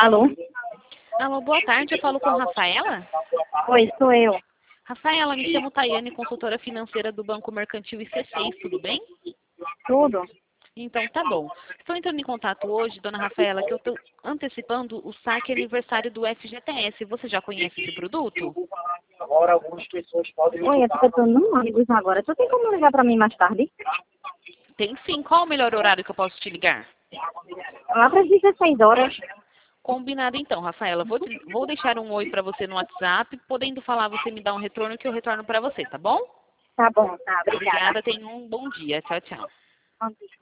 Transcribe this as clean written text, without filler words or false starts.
Alô? Alô, boa tarde, eu falo com a Rafaela. Oi, sou eu. Rafaela, me chamo Tayane, consultora financeira do Banco Mercantil IC6, tudo bem? Tudo? Então, tá bom. Estou entrando em contato hoje, dona Rafaela, que eu estou antecipando o saque aniversário do FGTS. Você já conhece esse produto? Oi, é porque eu tô no ônibus agora. Tu tem como ligar pra mim mais tarde? Tem sim. Qual o melhor horário que eu posso te ligar? Lá pras 16 horas. Combinado então, Rafaela. Vou deixar um oi para você no WhatsApp. Podendo falar, você me dá um retorno que eu retorno para você, tá bom? Tá bom, tá. Obrigada. Obrigada, tenha um bom dia. Tchau, tchau. Bom dia.